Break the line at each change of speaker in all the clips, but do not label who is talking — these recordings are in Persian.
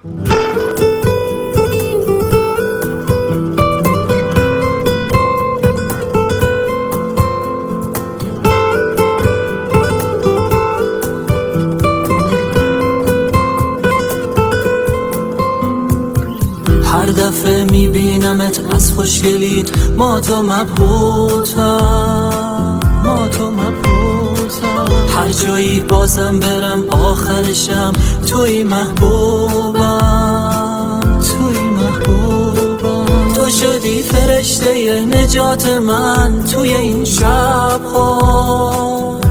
هر دفعه میبینمت از خوشگلیت ما تو مبهوتم هر جایی بازم برم آخرشم توی محبوبم تو شدی فرشته نجات من توی این شب‌ها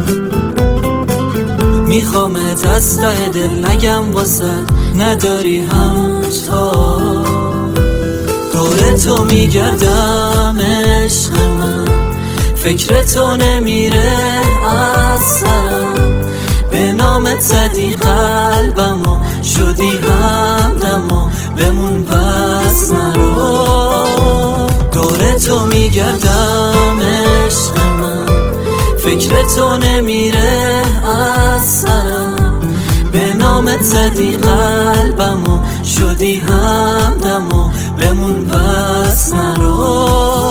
میخوامت از ته دل نگم واسه نداری همتا دور تو میگردم عشق من فکر تو نمیره از سرم به نامت زدی قلبم و شدی همدم و بمون پس نرو دور تو میگردم عشق من فکر تو نمیره از سرم به نامت زدی قلبم و شدی همدم و بمون پس نرو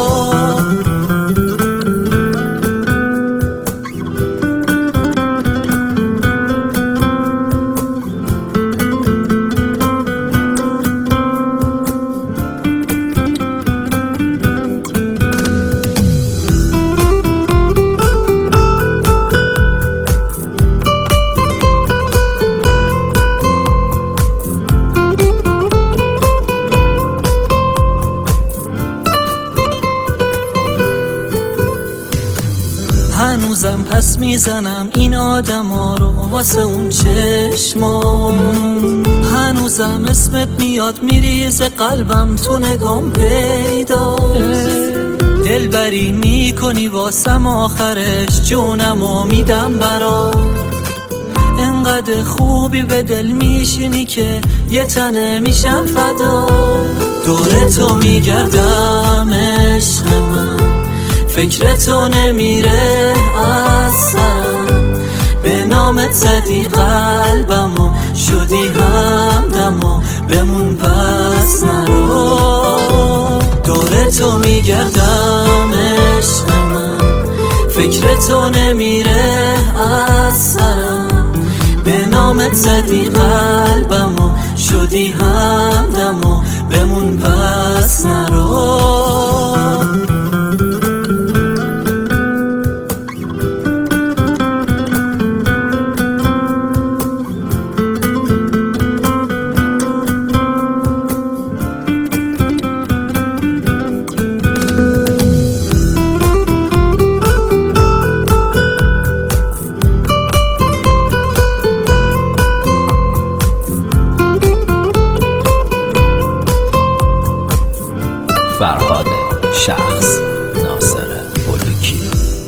هنوزم پس میزنم این آدما رو واسه اون چشما هنوزم اسمت میاد میریزه قلبم تو نگام پیداست دلبری میکنی واسم آخرش جونمو میدم برات انقدر خوبی به دل میشینی که یه تنه میشم فدا دور تو میگردم عشق من فکر تو نمیره از سرم به نامت زدی قلبم و شدی همدم و بمون پس نرو دور تو میگردم عشق من فکر تو نمیره از سرم به نامت زدی قلبم و شدی همدم و بمون پس نرو
فرهاد شخص، ناصر بلوکی.